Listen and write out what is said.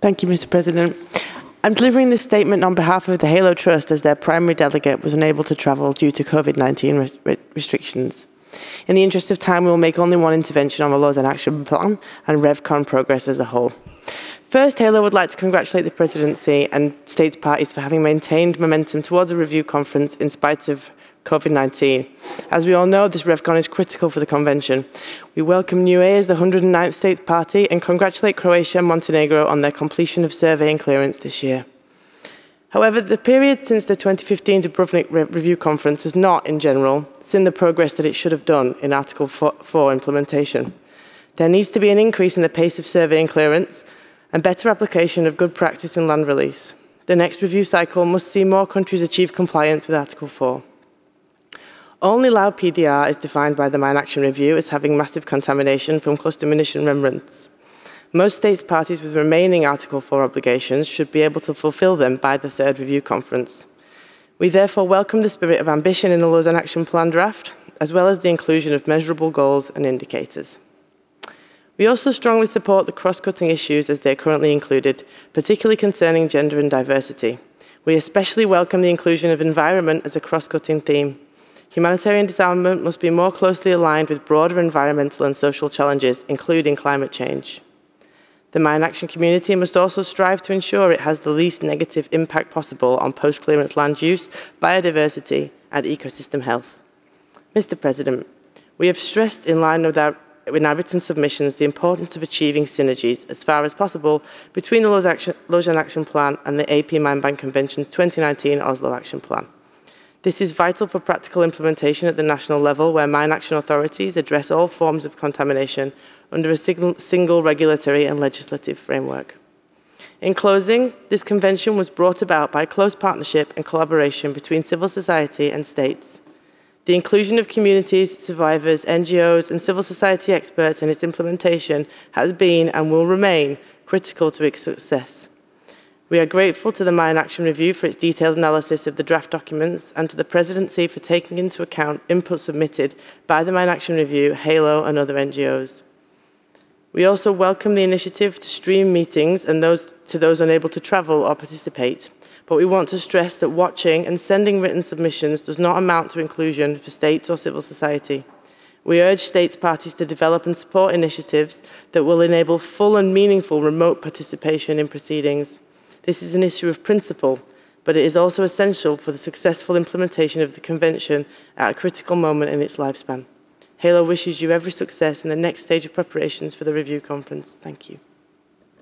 Thank you, Mr. President. I'm delivering this statement on behalf of the Halo Trust as their primary delegate was unable to travel due to COVID-19 restrictions. In the interest of time, we will make only one intervention on the Laws and Action Plan and RevCon progress as a whole. First, Halo would like to congratulate the Presidency and States parties for having maintained momentum towards a review conference in spite of COVID-19. As we all know, this RevCon is critical for the Convention. We welcome UA as the 109th States Party and congratulate Croatia and Montenegro on their completion of surveying clearance this year. However, the period since the 2015 Dubrovnik Review Conference has not, in general, seen the progress that it should have done in Article 4 implementation. There needs to be an increase in the pace of surveying clearance and better application of good practice in land release. The next review cycle must see more countries achieve compliance with Article 4. Only Loud PDR is defined by the Mine Action Review as having massive contamination from cluster munition remnants. Most States parties with remaining Article 4 obligations should be able to fulfil them by the third review conference. We therefore welcome the spirit of ambition in the Laws and Action Plan draft, as well as the inclusion of measurable goals and indicators. We also strongly support the cross-cutting issues as they are currently included, particularly concerning gender and diversity. We especially welcome the inclusion of environment as a cross-cutting theme. Humanitarian disarmament must be more closely aligned with broader environmental and social challenges, including climate change. The mine action community must also strive to ensure it has the least negative impact possible on post-clearance land use, biodiversity, and ecosystem health. Mr. President, we have stressed in line with our written submissions the importance of achieving synergies as far as possible between the Laws and Action Plan and the AP Mine Bank Convention's 2019 Oslo Action Plan. This is vital for practical implementation at the national level, where mine action authorities address all forms of contamination under a single regulatory and legislative framework. In closing, this convention was brought about by close partnership and collaboration between civil society and states. The inclusion of communities, survivors, NGOs, and civil society experts in its implementation has been and will remain critical to its success. We are grateful to the Mine Action Review for its detailed analysis of the draft documents and to the Presidency for taking into account input submitted by the Mine Action Review, HALO, and other NGOs. We also welcome the initiative to stream meetings and to those unable to travel or participate, but we want to stress that watching and sending written submissions does not amount to inclusion for states or civil society. We urge states parties to develop and support initiatives that will enable full and meaningful remote participation in proceedings. This is an issue of principle, but it is also essential for the successful implementation of the Convention at a critical moment in its lifespan. HALO wishes you every success in the next stage of preparations for the review conference. Thank you.